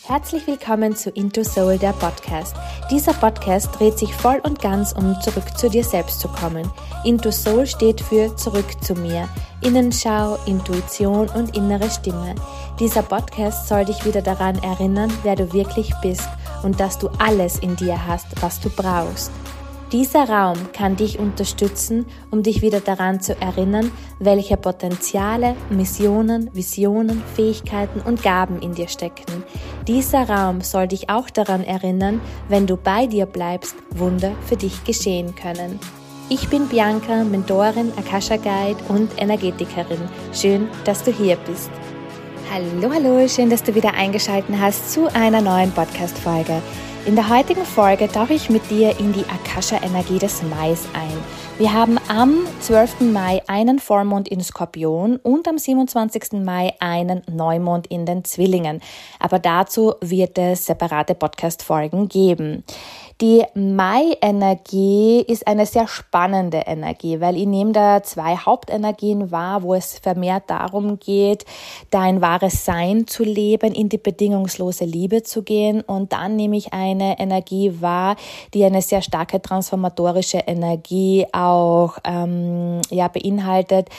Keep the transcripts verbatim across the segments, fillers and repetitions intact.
Herzlich willkommen zu Into Soul, der Podcast. Dieser Podcast dreht sich voll und ganz um zurück zu dir selbst zu kommen. Into Soul steht für zurück zu mir. Innenschau, Intuition und innere Stimme. Dieser Podcast soll dich wieder daran erinnern, wer du wirklich bist und dass du alles in dir hast, was du brauchst. Dieser Raum kann dich unterstützen, um dich wieder daran zu erinnern, welche Potenziale, Missionen, Visionen, Fähigkeiten und Gaben in dir stecken. Dieser Raum soll dich auch daran erinnern, wenn du bei dir bleibst, Wunder für dich geschehen können. Ich bin Bianca, Mentorin, Akasha Guide und Energetikerin. Schön, dass du hier bist. Hallo, hallo, schön, dass du wieder eingeschaltet hast zu einer neuen Podcast-Folge. In der heutigen Folge tauche ich mit dir in die Akasha-Energie des Mais ein. Wir haben am zwölften Mai einen Vollmond in Skorpion und am siebenundzwanzigsten Mai einen Neumond in den Zwillingen. Aber dazu wird es separate Podcast-Folgen geben. Die Mai-Energie ist eine sehr spannende Energie, weil ich nehme da zwei Hauptenergien wahr, wo es vermehrt darum geht, dein wahres Sein zu leben, in die bedingungslose Liebe zu gehen. Und dann nehme ich eine Energie wahr, die eine sehr starke transformatorische Energie auch ähm, ja, beinhaltet,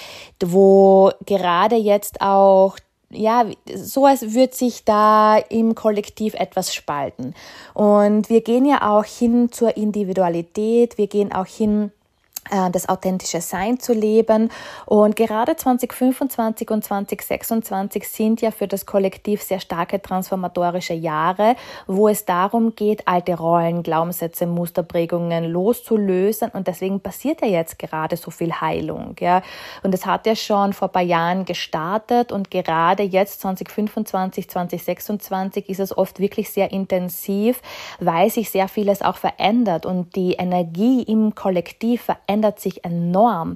wo gerade jetzt auch ja, so als würde sich da im Kollektiv etwas spalten. Und wir gehen ja auch hin zur Individualität, wir gehen auch hin, das authentische Sein zu leben. Und gerade zwanzig fünfundzwanzig und zwanzig sechsundzwanzig sind ja für das Kollektiv sehr starke transformatorische Jahre, wo es darum geht, alte Rollen, Glaubenssätze, Musterprägungen loszulösen. Und deswegen passiert ja jetzt gerade so viel Heilung. Ja. Und es hat ja schon vor ein paar Jahren gestartet und gerade jetzt zwanzig fünfundzwanzig, zwanzig sechsundzwanzig ist es oft wirklich sehr intensiv, weil sich sehr vieles auch verändert und die Energie im Kollektiv verändert ändert sich enorm.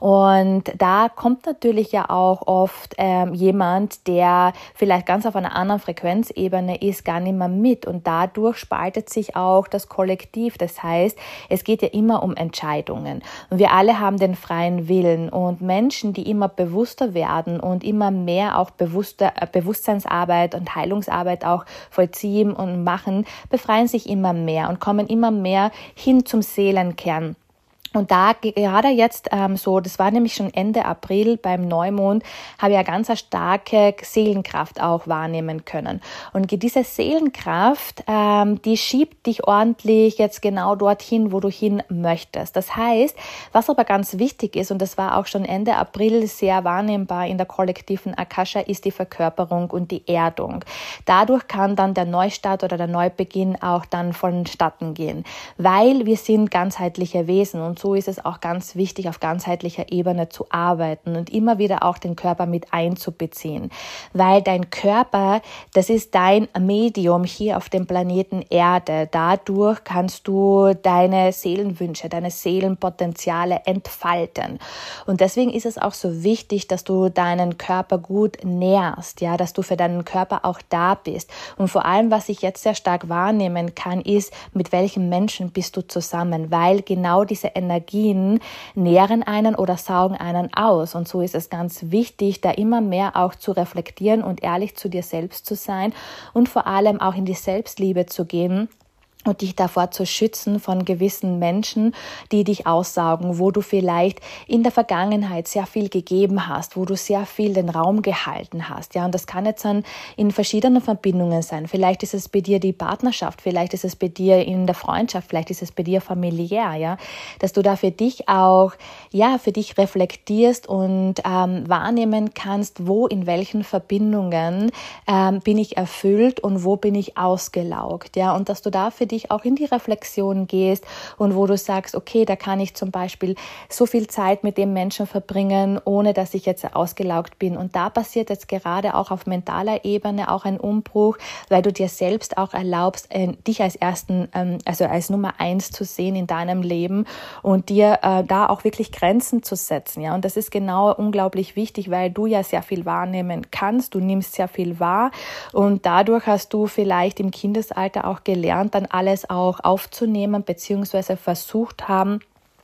Und da kommt natürlich ja auch oft ähm, jemand, der vielleicht ganz auf einer anderen Frequenzebene ist, gar nicht mehr mit. Und dadurch spaltet sich auch das Kollektiv. Das heißt, es geht ja immer um Entscheidungen. Und wir alle haben den freien Willen. Und Menschen, die immer bewusster werden und immer mehr auch bewusster, äh, Bewusstseinsarbeit und Heilungsarbeit auch vollziehen und machen, befreien sich immer mehr und kommen immer mehr hin zum Seelenkern. Und da gerade jetzt ähm, so, das war nämlich schon Ende April beim Neumond, habe ich ja ganz eine starke Seelenkraft auch wahrnehmen können. Und diese Seelenkraft, ähm, die schiebt dich ordentlich jetzt genau dorthin, wo du hin möchtest. Das heißt, was aber ganz wichtig ist, und das war auch schon Ende April sehr wahrnehmbar in der kollektiven Akasha, ist die Verkörperung und die Erdung. Dadurch kann dann der Neustart oder der Neubeginn auch dann vonstatten gehen, weil wir sind ganzheitliche Wesen und so ist es auch ganz wichtig, auf ganzheitlicher Ebene zu arbeiten und immer wieder auch den Körper mit einzubeziehen. Weil dein Körper, das ist dein Medium hier auf dem Planeten Erde. Dadurch kannst du deine Seelenwünsche, deine Seelenpotenziale entfalten. Und deswegen ist es auch so wichtig, dass du deinen Körper gut nährst, ja, dass du für deinen Körper auch da bist. Und vor allem, was ich jetzt sehr stark wahrnehmen kann, ist, mit welchen Menschen bist du zusammen, weil genau diese Energie Energien nähren einen oder saugen einen aus. Und so ist es ganz wichtig, da immer mehr auch zu reflektieren und ehrlich zu dir selbst zu sein und vor allem auch in die Selbstliebe zu gehen und dich davor zu schützen von gewissen Menschen, die dich aussaugen, wo du vielleicht in der Vergangenheit sehr viel gegeben hast, wo du sehr viel den Raum gehalten hast. Ja, und das kann jetzt dann in verschiedenen Verbindungen sein. Vielleicht ist es bei dir die Partnerschaft, vielleicht ist es bei dir in der Freundschaft, vielleicht ist es bei dir familiär, ja, dass du da für dich auch, ja, für dich reflektierst und ähm, wahrnehmen kannst, wo in welchen Verbindungen ähm, bin ich erfüllt und wo bin ich ausgelaugt, ja, und dass du da für dich auch in die Reflexion gehst und wo du sagst, okay, da kann ich zum Beispiel so viel Zeit mit dem Menschen verbringen, ohne dass ich jetzt ausgelaugt bin. Und da passiert jetzt gerade auch auf mentaler Ebene auch ein Umbruch, weil du dir selbst auch erlaubst, dich als ersten, also als Nummer eins zu sehen in deinem Leben und dir äh, da auch wirklich Grenzen zu setzen. Ja, und das ist genau unglaublich wichtig, weil du ja sehr viel wahrnehmen kannst. Du nimmst sehr viel wahr und dadurch hast du vielleicht im Kindesalter auch gelernt, dann alles auch aufzunehmen, beziehungsweise versucht haben,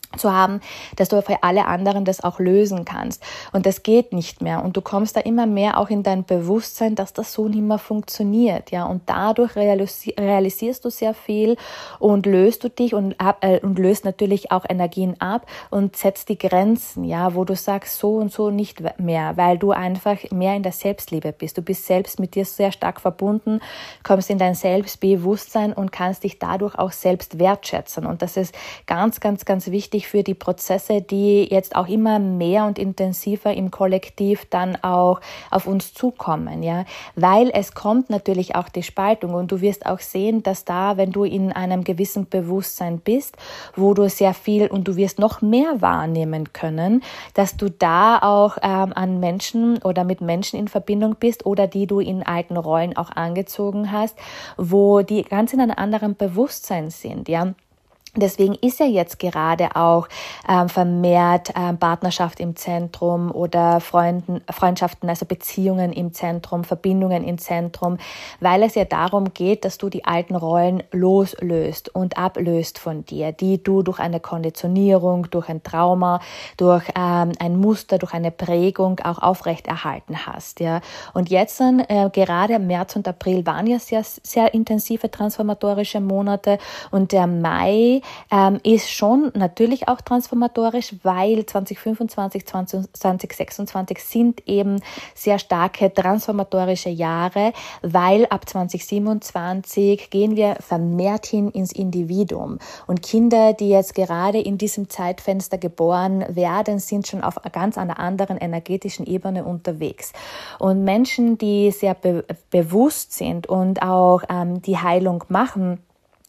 zu haben, dass du für alle anderen das auch lösen kannst. Und das geht nicht mehr. Und du kommst da immer mehr auch in dein Bewusstsein, dass das so nicht mehr funktioniert. Ja, und dadurch realisi- realisierst du sehr viel und löst du dich und, ab, äh, und löst natürlich auch Energien ab und setzt die Grenzen, ja, wo du sagst, so und so nicht mehr, weil du einfach mehr in der Selbstliebe bist. Du bist selbst mit dir sehr stark verbunden, kommst in dein Selbstbewusstsein und kannst dich dadurch auch selbst wertschätzen. Und das ist ganz, ganz, ganz wichtig für die Prozesse, die jetzt auch immer mehr und intensiver im Kollektiv dann auch auf uns zukommen, ja, weil es kommt natürlich auch die Spaltung und du wirst auch sehen, dass da, wenn du in einem gewissen Bewusstsein bist, wo du sehr viel und du wirst noch mehr wahrnehmen können, dass du da auch ähm, an Menschen oder mit Menschen in Verbindung bist oder die du in alten Rollen auch angezogen hast, wo die ganz in einem anderen Bewusstsein sind, ja. Deswegen ist ja jetzt gerade auch ähm, vermehrt ähm, Partnerschaft im Zentrum oder Freunden, Freundschaften, also Beziehungen im Zentrum, Verbindungen im Zentrum, weil es ja darum geht, dass du die alten Rollen loslöst und ablöst von dir, die du durch eine Konditionierung, durch ein Trauma, durch ähm, ein Muster, durch eine Prägung auch aufrechterhalten hast. Ja. Und jetzt äh, gerade März und April waren ja sehr, sehr intensive transformatorische Monate und der Mai Ähm, ist schon natürlich auch transformatorisch, weil zwanzig fünfundzwanzig, zwanzig sechsundzwanzig sind eben sehr starke transformatorische Jahre, weil ab zwanzig siebenundzwanzig gehen wir vermehrt hin ins Individuum. Und Kinder, die jetzt gerade in diesem Zeitfenster geboren werden, sind schon auf ganz einer anderen energetischen Ebene unterwegs. Und Menschen, die sehr be- bewusst sind und auch ähm, die Heilung machen,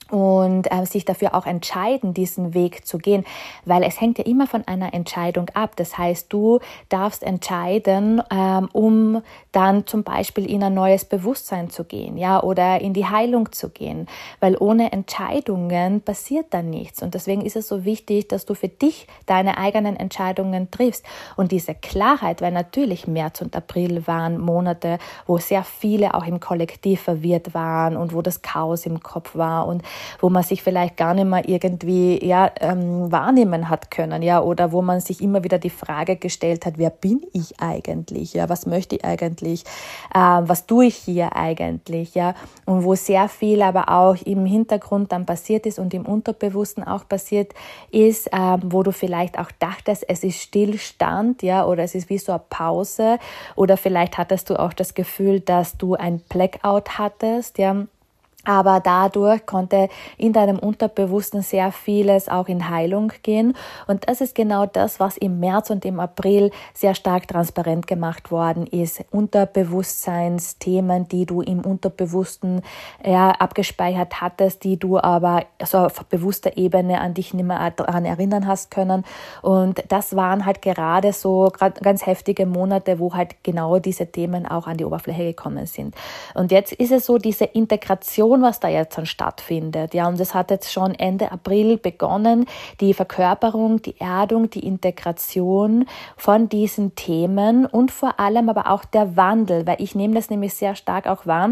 und äh, sich dafür auch entscheiden, diesen Weg zu gehen, weil es hängt ja immer von einer Entscheidung ab. Das heißt, du darfst entscheiden, ähm, um dann zum Beispiel in ein neues Bewusstsein zu gehen, ja, oder in die Heilung zu gehen, weil ohne Entscheidungen passiert dann nichts. Und deswegen ist es so wichtig, dass du für dich deine eigenen Entscheidungen triffst. Und diese Klarheit, weil natürlich März und April waren Monate, wo sehr viele auch im Kollektiv verwirrt waren und wo das Chaos im Kopf war und wo man sich vielleicht gar nicht mehr irgendwie ja, ähm, wahrnehmen hat können, ja, oder wo man sich immer wieder die Frage gestellt hat, wer bin ich eigentlich, ja, was möchte ich eigentlich, äh, was tue ich hier eigentlich, ja, und wo sehr viel aber auch im Hintergrund dann passiert ist und im Unterbewussten auch passiert ist, äh, wo du vielleicht auch dachtest, es ist Stillstand, ja, oder es ist wie so eine Pause, oder vielleicht hattest du auch das Gefühl, dass du ein Blackout hattest, ja. Aber dadurch konnte in deinem Unterbewussten sehr vieles auch in Heilung gehen. Und das ist genau das, was im März und im April sehr stark transparent gemacht worden ist. Unterbewusstseinsthemen, die du im Unterbewussten ja, abgespeichert hattest, die du aber so auf bewusster Ebene an dich nicht mehr daran erinnern hast können. Und das waren halt gerade so ganz heftige Monate, wo halt genau diese Themen auch an die Oberfläche gekommen sind. Und jetzt ist es so, diese Integration, was da jetzt dann stattfindet. Ja, und das hat jetzt schon Ende April begonnen, die Verkörperung, die Erdung, die Integration von diesen Themen und vor allem aber auch der Wandel, weil ich nehme das nämlich sehr stark auch wahr,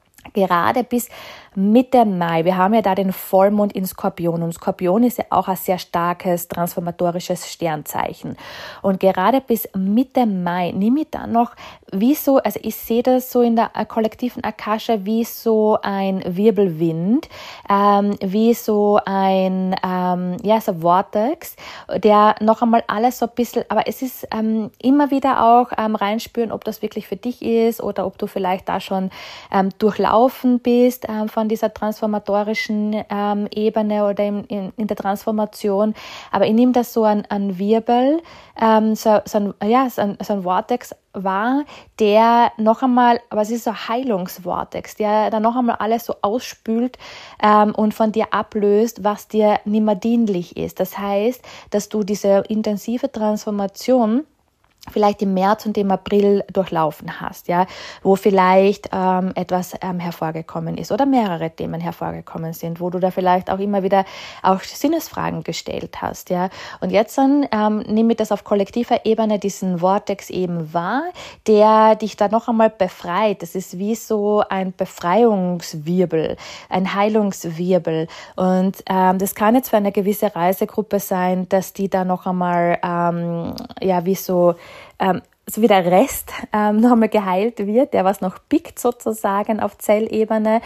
gerade bis Mitte Mai, wir haben ja da den Vollmond in Skorpion und Skorpion ist ja auch ein sehr starkes transformatorisches Sternzeichen und gerade bis Mitte Mai nehme ich dann noch wie so, also ich sehe das so in der kollektiven Akasha wie so ein Wirbelwind, ähm, wie so ein ähm, ja so Vortex, der noch einmal alles so ein bisschen, aber es ist ähm, immer wieder auch ähm, reinspüren, ob das wirklich für dich ist oder ob du vielleicht da schon ähm, durchlaufen bist ähm, von dieser transformatorischen ähm, Ebene oder in, in, in der Transformation. Aber ich nehme das so an, an Wirbel, ähm, so, so, ein, ja, so, ein, so ein Vortex war, der noch einmal, aber es ist so ein Heilungsvortex, der dann noch einmal alles so ausspült ähm, und von dir ablöst, was dir nicht mehr dienlich ist. Das heißt, dass du diese intensive Transformation vielleicht im März und im April durchlaufen hast, ja, wo vielleicht ähm, etwas ähm, hervorgekommen ist oder mehrere Themen hervorgekommen sind, wo du da vielleicht auch immer wieder auch Sinnesfragen gestellt hast, ja. Und jetzt dann ähm, nehme ich das auf kollektiver Ebene diesen Vortex eben wahr, der dich da noch einmal befreit. Das ist wie so ein Befreiungswirbel, ein Heilungswirbel. Und ähm, das kann jetzt für eine gewisse Reisegruppe sein, dass die da noch einmal ähm, ja wie so Ähm, so wie der Rest ähm, noch einmal geheilt wird, der was noch pickt sozusagen auf Zellebene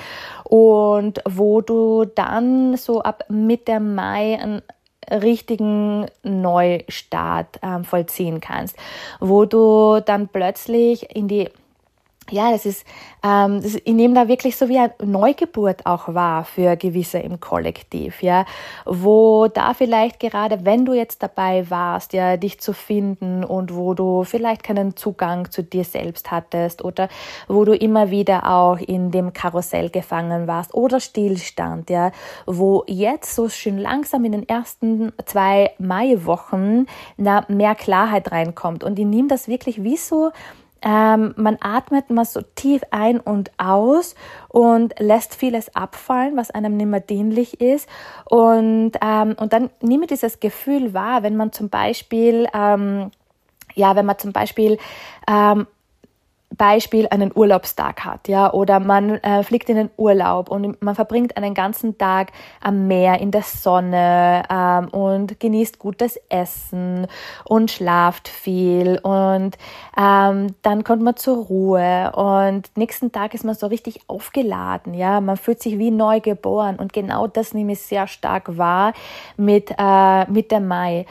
und wo du dann so ab Mitte Mai einen richtigen Neustart ähm, vollziehen kannst, wo du dann plötzlich in die Ja, das ist, ähm, das, ich nehme da wirklich so wie eine Neugeburt auch wahr für gewisse im Kollektiv, ja, wo da vielleicht gerade, wenn du jetzt dabei warst, ja, dich zu finden und wo du vielleicht keinen Zugang zu dir selbst hattest oder wo du immer wieder auch in dem Karussell gefangen warst oder Stillstand, ja, wo jetzt so schön langsam in den ersten zwei Maiwochen na, mehr Klarheit reinkommt und ich nehme das wirklich wie so. Ähm, man atmet mal so tief ein und aus und lässt vieles abfallen, was einem nicht mehr dienlich ist. Und, ähm, und dann nehme dieses Gefühl wahr, wenn man zum Beispiel, ähm, ja, wenn man zum Beispiel, ähm, Beispiel einen Urlaubstag hat, ja, oder man äh, fliegt in den Urlaub und man verbringt einen ganzen Tag am Meer in der Sonne ähm, und genießt gutes Essen und schlaft viel und ähm, dann kommt man zur Ruhe und nächsten Tag ist man so richtig aufgeladen, ja, man fühlt sich wie neu geboren und genau das nehme ich sehr stark wahr mit äh, mit dem Mai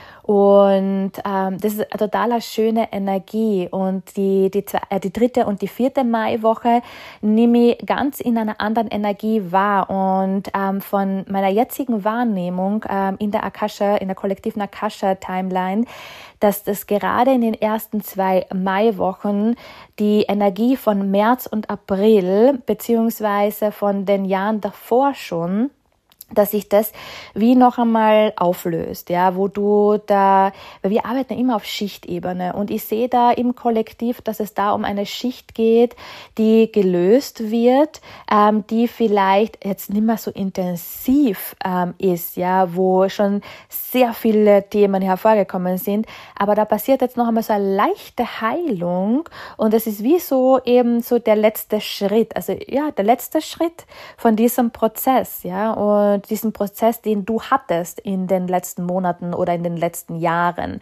und ähm, das ist eine total schöne Energie und die die, äh, die dritte und die vierte Maiwoche nehme ich ganz in einer anderen Energie wahr und ähm, von meiner jetzigen Wahrnehmung ähm, in der Akasha, in der kollektiven Akasha-Timeline, dass das gerade in den ersten zwei Maiwochen die Energie von März und April beziehungsweise von den Jahren davor schon, dass sich das wie noch einmal auflöst, ja, wo du da, weil wir arbeiten immer auf Schichtebene und ich sehe da im Kollektiv, dass es da um eine Schicht geht, die gelöst wird, ähm, die vielleicht jetzt nicht mehr so intensiv ähm, ist, ja, wo schon sehr viele Themen hervorgekommen sind, aber da passiert jetzt noch einmal so eine leichte Heilung und es ist wie so eben so der letzte Schritt, also ja, der letzte Schritt von diesem Prozess, ja, und diesen Prozess, den du hattest in den letzten Monaten oder in den letzten Jahren.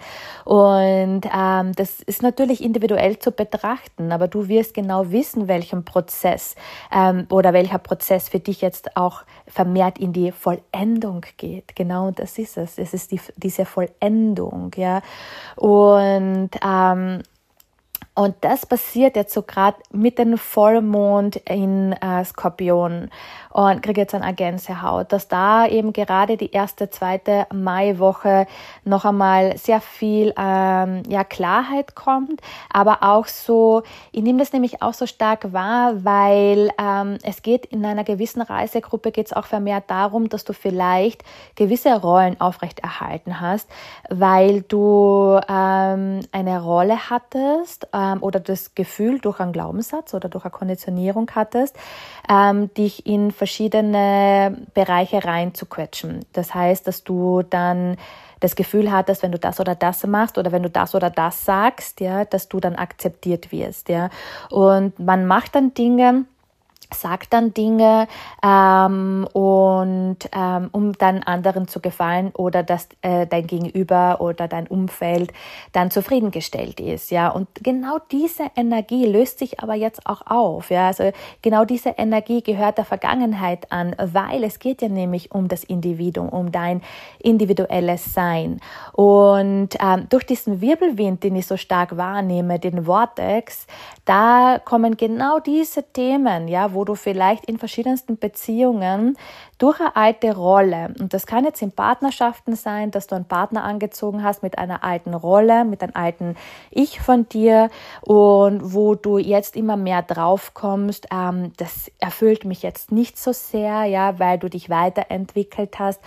Und ähm, das ist natürlich individuell zu betrachten, aber du wirst genau wissen, welchen Prozess ähm, oder welcher Prozess für dich jetzt auch vermehrt in die Vollendung geht. Genau das ist es. Es ist die, diese Vollendung, ja. Und ähm, Und das passiert jetzt so gerade mit dem Vollmond in äh, Skorpion und kriege jetzt eine Gänsehaut, dass da eben gerade die erste, zweite Maiwoche noch einmal sehr viel ähm, ja, Klarheit kommt, aber auch so, ich nehme das nämlich auch so stark wahr, weil ähm, es geht in einer gewissen Reisegruppe geht es auch vermehrt darum, dass du vielleicht gewisse Rollen aufrechterhalten hast, weil du ähm, eine Rolle hattest, ähm, oder das Gefühl durch einen Glaubenssatz oder durch eine Konditionierung hattest, ähm, dich in verschiedene Bereiche reinzuquetschen. Das heißt, dass du dann das Gefühl hattest, wenn du das oder das machst oder wenn du das oder das sagst, ja, dass du dann akzeptiert wirst, ja. Und man macht dann Dinge, sagt dann Dinge ähm, und ähm, um dann anderen zu gefallen oder dass äh, dein Gegenüber oder dein Umfeld dann zufriedengestellt ist, ja, und genau diese Energie löst sich aber jetzt auch auf, ja, also genau diese Energie gehört der Vergangenheit an, weil es geht ja nämlich um das Individuum, um dein individuelles Sein und ähm, durch diesen Wirbelwind, den ich so stark wahrnehme, den Vortex, da kommen genau diese Themen, ja, wo wo du vielleicht in verschiedensten Beziehungen durch eine alte Rolle, und das kann jetzt in Partnerschaften sein, dass du einen Partner angezogen hast mit einer alten Rolle, mit einem alten Ich von dir, und wo du jetzt immer mehr drauf kommst, ähm, das erfüllt mich jetzt nicht so sehr, ja, weil du dich weiterentwickelt hast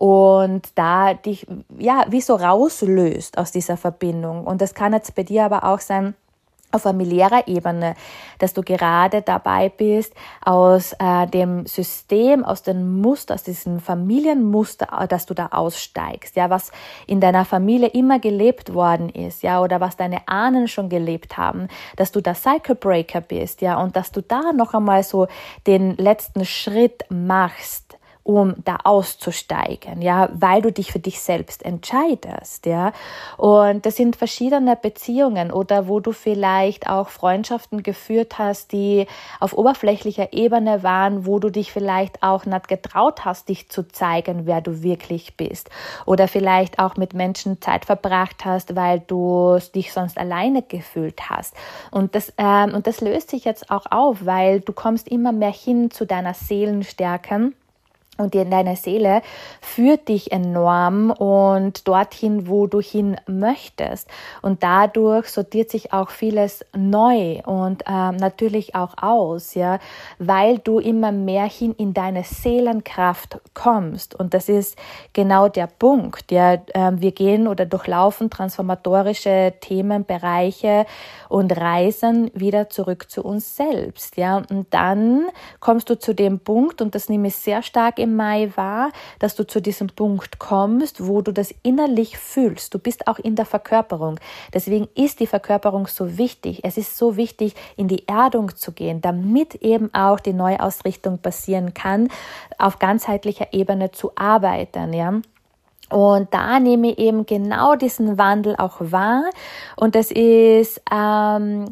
und da dich, ja, wie so rauslöst aus dieser Verbindung. Und das kann jetzt bei dir aber auch sein, auf familiärer Ebene, dass du gerade dabei bist, aus äh, dem System, aus dem Muster, aus diesem Familienmuster, dass du da aussteigst, ja, was in deiner Familie immer gelebt worden ist, ja, oder was deine Ahnen schon gelebt haben, dass du da Cycle Breaker bist, ja, und dass du da noch einmal so den letzten Schritt machst, um da auszusteigen, ja, weil du dich für dich selbst entscheidest, ja. Und das sind verschiedene Beziehungen oder wo du vielleicht auch Freundschaften geführt hast, die auf oberflächlicher Ebene waren, wo du dich vielleicht auch nicht getraut hast, dich zu zeigen, wer du wirklich bist. Oder vielleicht auch mit Menschen Zeit verbracht hast, weil du dich sonst alleine gefühlt hast. Und das, ähm, und das löst sich jetzt auch auf, weil du kommst immer mehr hin zu deiner Seelenstärke. Und deine Seele führt dich enorm und dorthin, wo du hin möchtest. Und dadurch sortiert sich auch vieles neu und ähm, natürlich auch aus, ja, weil du immer mehr hin in deine Seelenkraft kommst. Und das ist genau der Punkt. Ja, äh, wir gehen oder durchlaufen transformatorische Themenbereiche und reisen wieder zurück zu uns selbst. Ja, und dann kommst du zu dem Punkt, und das nehme ich sehr stark im Mai wahr, dass du zu diesem Punkt kommst, wo du das innerlich fühlst. Du bist auch in der Verkörperung. Deswegen ist die Verkörperung so wichtig. Es ist so wichtig, in die Erdung zu gehen, damit eben auch die Neuausrichtung passieren kann, auf ganzheitlicher Ebene zu arbeiten, ja. Und da nehme ich eben genau diesen Wandel auch wahr. Und das ist, ähm,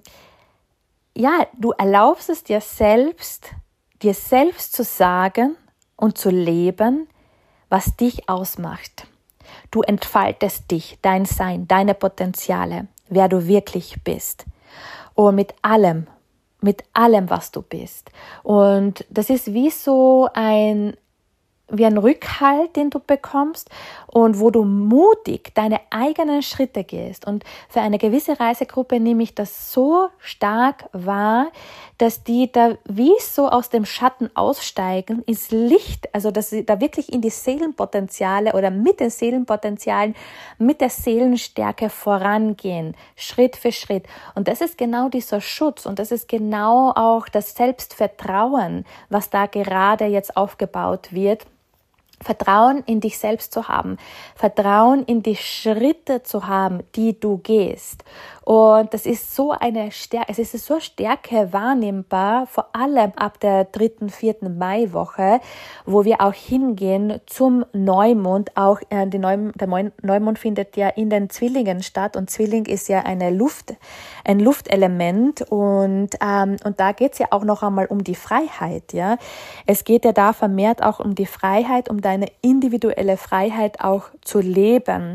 ja, du erlaubst es dir selbst, dir selbst zu sagen und zu leben, was dich ausmacht. Du entfaltest dich, dein Sein, deine Potenziale, wer du wirklich bist. Und mit allem, mit allem, was du bist. Und das ist wie so ein wie ein Rückhalt, den du bekommst und wo du mutig deine eigenen Schritte gehst. Und für eine gewisse Reisegruppe nehme ich das so stark wahr, dass die da wie so aus dem Schatten aussteigen ins Licht, also dass sie da wirklich in die Seelenpotenziale oder mit den Seelenpotenzialen, mit der Seelenstärke vorangehen, Schritt für Schritt. Und das ist genau dieser Schutz und das ist genau auch das Selbstvertrauen, was da gerade jetzt aufgebaut wird. Vertrauen in dich selbst zu haben, Vertrauen in die Schritte zu haben, die du gehst. Und das ist so eine Stärke, es ist so Stärke wahrnehmbar, vor allem ab der dritten, vierten Maiwoche, wo wir auch hingehen zum Neumond. Auch äh, die Neum, der Neumond findet ja in den Zwillingen statt und Zwilling ist ja eine Luft, ein Luftelement und ähm, und da geht's ja auch noch einmal um die Freiheit, ja. Es geht ja da vermehrt auch um die Freiheit, um deine individuelle Freiheit auch zu leben.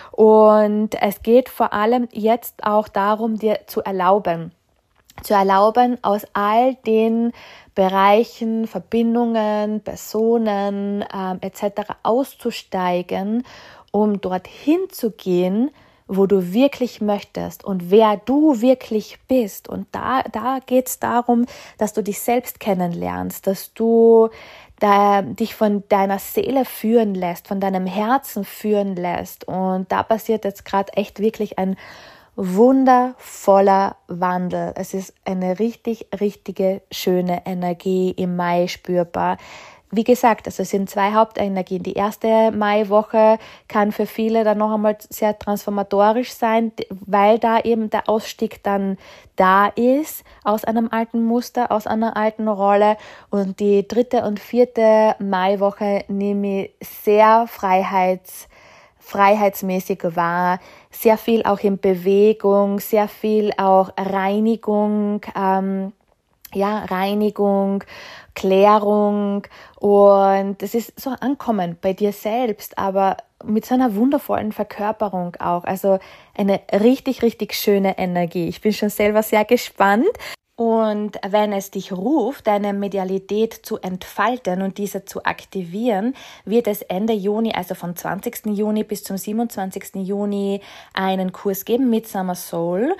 Und es geht vor allem jetzt auch darum, dir zu erlauben, zu erlauben, aus all den Bereichen, Verbindungen, Personen ähm, et cetera auszusteigen, um dorthin zu gehen, wo du wirklich möchtest und wer du wirklich bist. Und da, da geht es darum, dass du dich selbst kennenlernst, dass du da dich von deiner Seele führen lässt, von deinem Herzen führen lässt. Und da passiert jetzt gerade echt wirklich ein wundervoller Wandel. Es ist eine richtig, richtige, schöne Energie im Mai spürbar. Wie gesagt, also es sind zwei Hauptenergien. Die erste Maiwoche kann für viele dann noch einmal sehr transformatorisch sein, weil da eben der Ausstieg dann da ist aus einem alten Muster, aus einer alten Rolle. Und die dritte und vierte Maiwoche nehme ich sehr freiheits, freiheitsmäßig wahr. Sehr viel auch in Bewegung, sehr viel auch Reinigung, ähm, ja, Reinigung, Klärung und das ist so Ankommen bei dir selbst, aber mit so einer wundervollen Verkörperung auch, also eine richtig, richtig schöne Energie. Ich bin schon selber sehr gespannt Und wenn es dich ruft, deine Medialität zu entfalten und diese zu aktivieren, wird es Ende Juni, also von zwanzigsten Juni bis zum siebenundzwanzigsten Juni, einen Kurs geben, Midsummer Soul.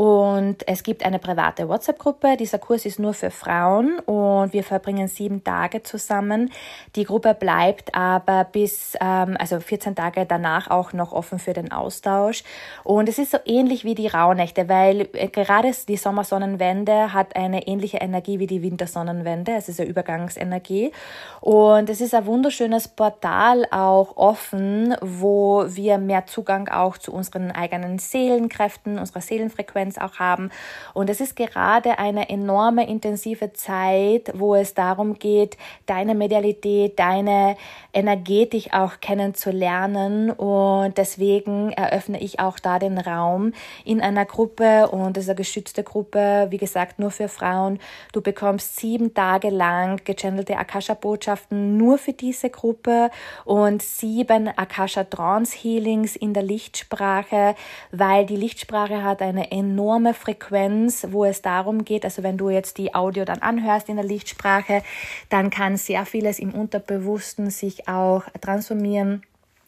Und es gibt eine private WhatsApp-Gruppe. Dieser Kurs ist nur für Frauen und wir verbringen sieben Tage zusammen. Die Gruppe bleibt aber bis, ähm, also vierzehn Tage danach auch noch offen für den Austausch. Und es ist so ähnlich wie die Rauhnächte, weil äh, gerade die Sommersonnenwende hat eine ähnliche Energie wie die Wintersonnenwende. Es ist eine Übergangsenergie. Und es ist ein wunderschönes Portal auch offen, wo wir mehr Zugang auch zu unseren eigenen Seelenkräften, unserer Seelenfrequenz auch haben. Und es ist gerade eine enorme, intensive Zeit, wo es darum geht, deine Medialität, deine Energetik auch kennenzulernen. Und deswegen eröffne ich auch da den Raum in einer Gruppe. Und es ist eine geschützte Gruppe, wie gesagt, nur für Frauen. Du bekommst sieben Tage lang gechannelte Akasha-Botschaften nur für diese Gruppe und sieben Akasha-Trance-Healings in der Lichtsprache, weil die Lichtsprache hat eine enorme Frequenz, wo es darum geht, also wenn du jetzt die Audio dann anhörst in der Lichtsprache, dann kann sehr vieles im Unterbewussten sich auch transformieren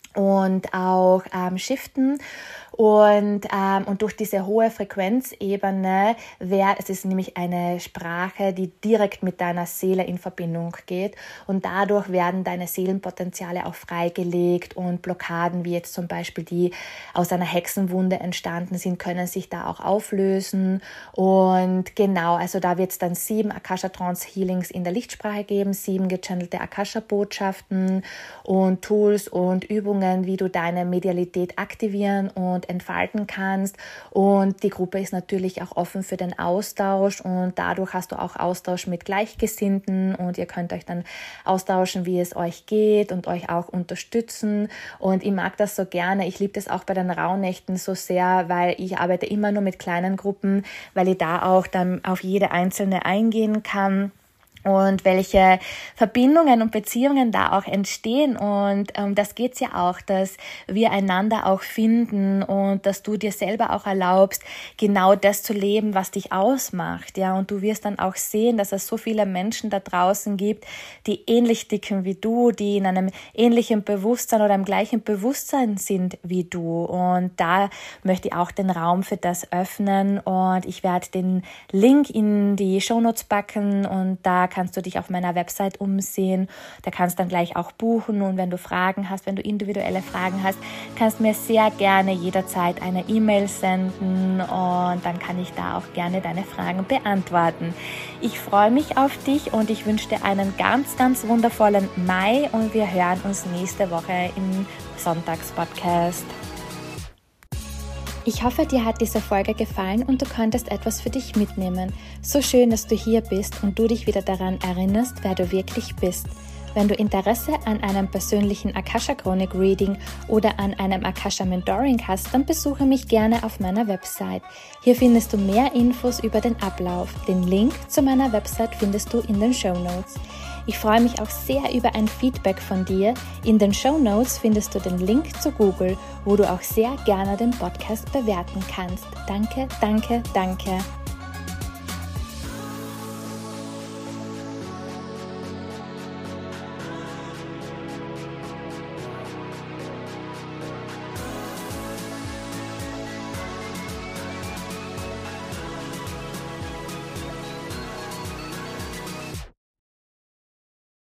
und auch ähm, shiften. Und, ähm, und durch diese hohe Frequenzebene wäre, es ist nämlich eine Sprache, die direkt mit deiner Seele in Verbindung geht. Und dadurch werden deine Seelenpotenziale auch freigelegt und Blockaden, wie jetzt zum Beispiel die aus einer Hexenwunde entstanden sind, können sich da auch auflösen. Und genau, also da wird es dann sieben Akasha-Trance-Healings in der Lichtsprache geben, sieben gechannelte Akasha-Botschaften und Tools und Übungen, wie du deine Medialität aktivieren und entfalten kannst. Und die Gruppe ist natürlich auch offen für den Austausch und dadurch hast du auch Austausch mit Gleichgesinnten und ihr könnt euch dann austauschen, wie es euch geht und euch auch unterstützen. Und ich mag das so gerne. Ich liebe das auch bei den Rauhnächten so sehr, weil ich arbeite immer nur mit kleinen Gruppen, weil ich da auch dann auf jede einzelne eingehen kann. Und welche Verbindungen und Beziehungen da auch entstehen. Und ähm, das geht's ja auch, dass wir einander auch finden und dass du dir selber auch erlaubst, genau das zu leben, was dich ausmacht. Ja, und du wirst dann auch sehen, dass es so viele Menschen da draußen gibt, die ähnlich dicken wie du, die in einem ähnlichen Bewusstsein oder im gleichen Bewusstsein sind wie du. Und da möchte ich auch den Raum für das öffnen. Und ich werde den Link in die Shownotes packen und da kannst du dich auf meiner Website umsehen. Da kannst du dann gleich auch buchen und wenn du Fragen hast, wenn du individuelle Fragen hast, kannst du mir sehr gerne jederzeit eine E-Mail senden und dann kann ich da auch gerne deine Fragen beantworten. Ich freue mich auf dich und ich wünsche dir einen ganz, ganz wundervollen Mai und wir hören uns nächste Woche im Sonntagspodcast. Ich hoffe, dir hat diese Folge gefallen und du konntest etwas für dich mitnehmen. So schön, dass du hier bist und du dich wieder daran erinnerst, wer du wirklich bist. Wenn du Interesse an einem persönlichen Akasha-Chronik-Reading oder an einem Akasha-Mentoring hast, dann besuche mich gerne auf meiner Website. Hier findest du mehr Infos über den Ablauf. Den Link zu meiner Website findest du in den Shownotes. Ich freue mich auch sehr über ein Feedback von dir. In den Shownotes findest du den Link zu Google, wo du auch sehr gerne den Podcast bewerten kannst. Danke, danke, danke.